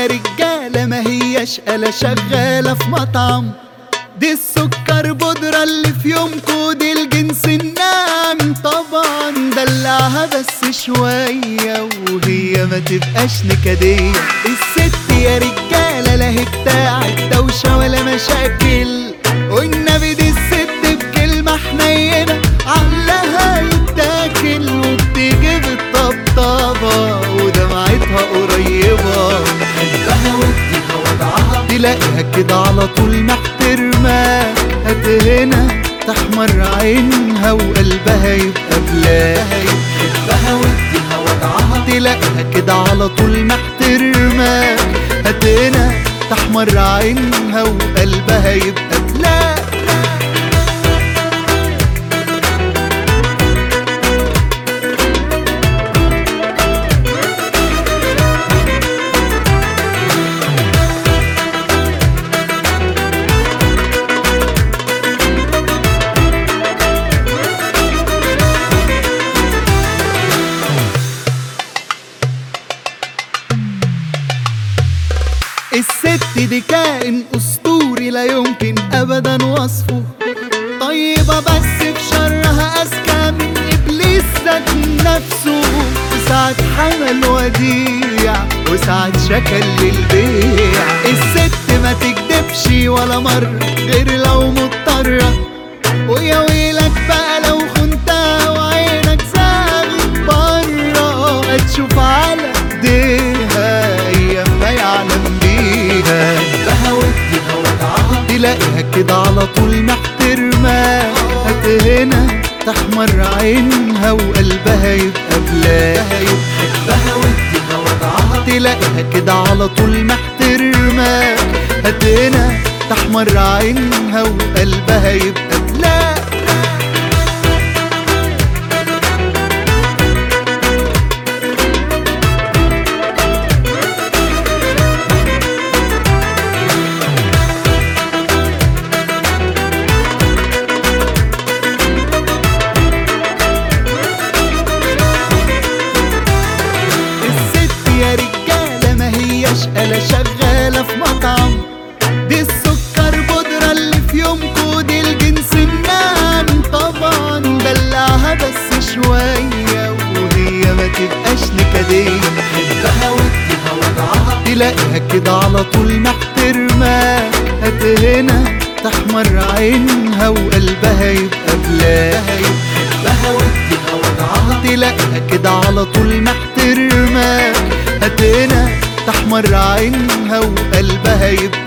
يا رجالة ما هيش قلة شغالة في مطعم، دي السكر بودرة اللي في يومكو دي الجنس الناعم. طبعا دلعها بس شوية وهي ما تبقاش نكدية. الست يا رجالة لا هي بتاعت دوشة ولا مشاكل، والنبي دي الست بكلمة حنينة عقلها يتاكل، وبتيجي بالطبطبة ودمعتها قريبة. بحبها واديها وضعها تلاقيها كده على طول محترمة، هنا تحمر عينها وقلبها يبقى بلاها. بحبها واديها وضعها تلاقيها كده على طول محترمة، هنا تحمر عينها وقلبها يبقى بلاها. الست دي كائن أسطوري لا يمكن أبدا وصفه، طيبة بس في شرها أذكى من إبليس ذات نفسه، وساعات حمل وديع وساعات شكل للبيع. الست ما تكدبش ولا مرة غير لو مضطرة، ويا ويلك بقى لو خنتها وعينك زاغت برا، هتشوف على ايديها أيام ما يعلم بيها. بحبها واديها وضعها تلاقيها كده على طول محترمة، هنا تحمر عينها وقلبها يبقى بلاها. بحبها واديها وضعها تلاقيها كده على طول محترمة، هنا تحمر عينها وقلبها يبقى بلاها. قلة شغالة في مطعم، دي السكر بودرة اللي في يومكو دي الجنس الناعم. طبعا دلعها بس شوية وهي ما تبقاش نكدية. بحبها واديها وضعها تلاقيها كده على طول محترمة، هنا تحمر عينها وقلبها يبقى بلاها. بحبها واديها وضعها تلاقيها كده على طول محترمة، هنا تحمر عينها وقلبها يبقى